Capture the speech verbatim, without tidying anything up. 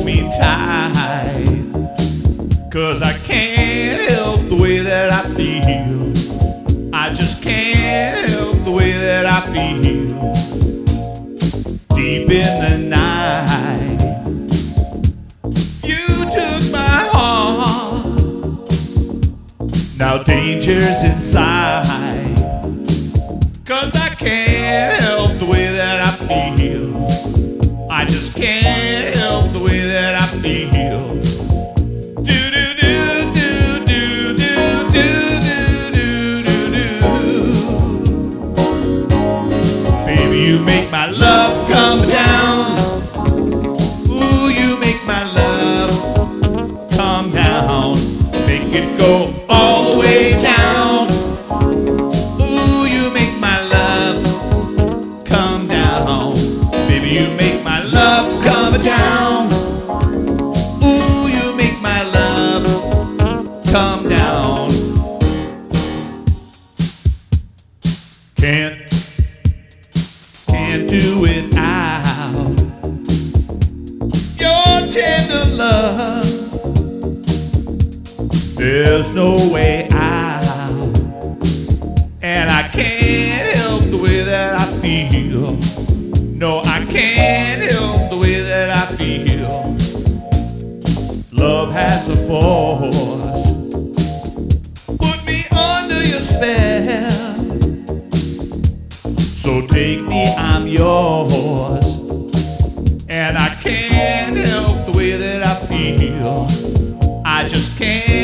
me tight, 'cause I can't help the way that I feel. I just can't help the way that I feel. Deep in the night, you took my heart. Now danger's inside, 'cause I can't help the way that I feel. I just can't help the way that I feel. Do do do do do do do do do do do. Baby, you make my love come down. Ooh, you make my love come down. Make it go all the way down. Ooh, you make my love come down. Baby, you make my love come down. Ooh, you make my love come down. Can't, can't do without your tender love. There's no way out, and I can't help the way that I feel. No, I can't help the way that I feel. Love has a force, put me under your spell. So take me, I'm yours, and I can't help the way that I feel. I just can't